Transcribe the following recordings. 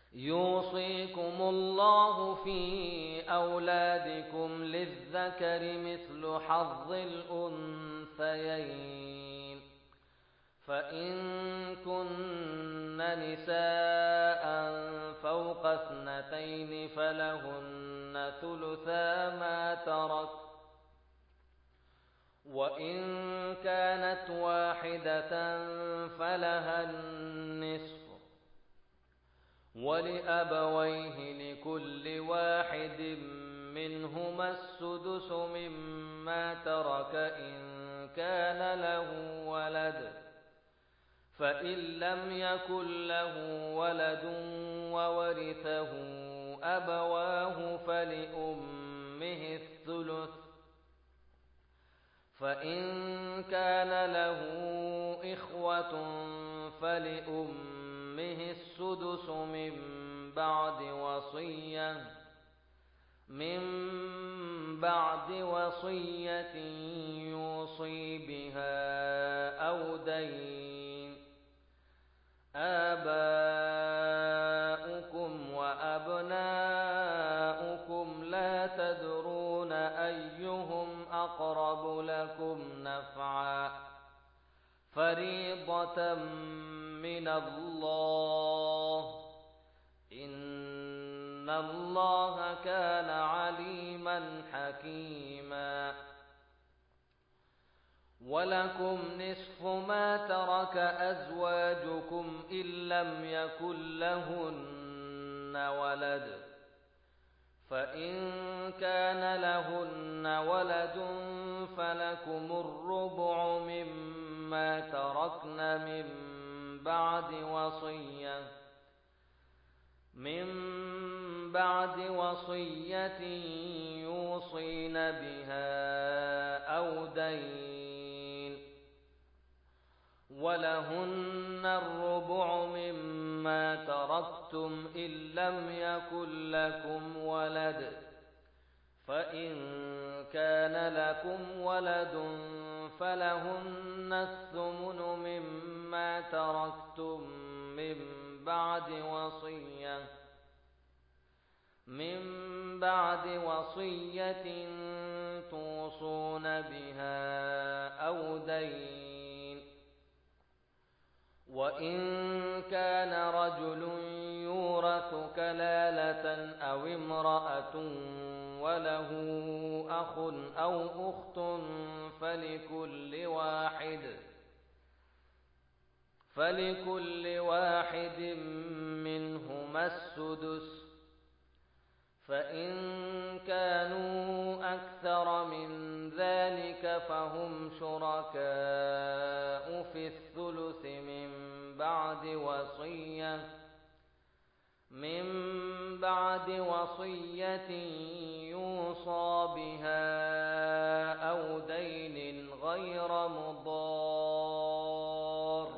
يوصيكم الله في أولادكم للذكر مثل حظ الأنثيين فإن كن نساء فوق 2 فلهن ثلثا ما ترك وإن كانت واحدة فلها النصف ولأبويه لكل واحد منهما السدس مما ترك إن كان له ولد فإن لم يكن له ولد وورثه أبواه فلأمه الثلث فإن كان له إخوة فلأمه السدس من بعد وصية يوصي بها أو دين آباؤكم وأبناؤكم لا تدرون أيهم أقرب لكم نفعا فريضة من الله إن الله كان عليما حكيما ولكم نصف ما ترك أزواجكم إن لم يكن لهن ولد فإن كان لهن ولد فلكم الربع مما تركن من بعد وصية يوصين بها أو دين ولهن الربع مما تركتم إن لم يكن لكم ولد فإن كان لكم ولد فلهن الثمن مما تركتم من بعد وصية توصون بها أو دين وإن كان رجل يورث كلالة أو امرأة وله أخ أو أخت فلكل واحد منهما السدس فإن كانوا أكثر من ذلك فهم شركاء في الثلث من بعد وصية يوصى بها أو دين غير مضار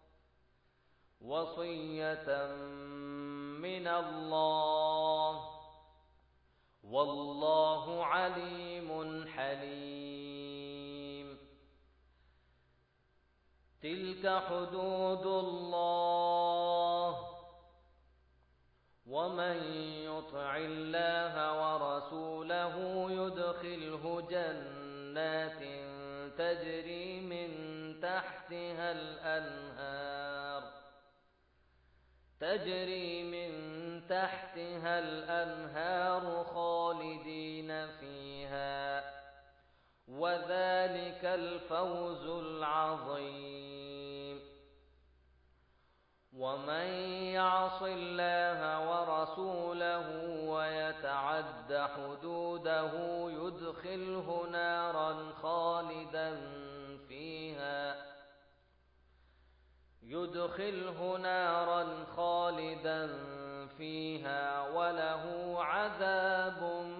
وصية من الله والله عليم حليم تلك حدود الله ومن يطع الله ورسوله يدخله جنات تجري من تحتها الأنهار خالدين فيها وذلك الفوز العظيم ومن يعص الله ورسوله ويتعد حدوده يدخله نارا خالدا فيها وله عذاب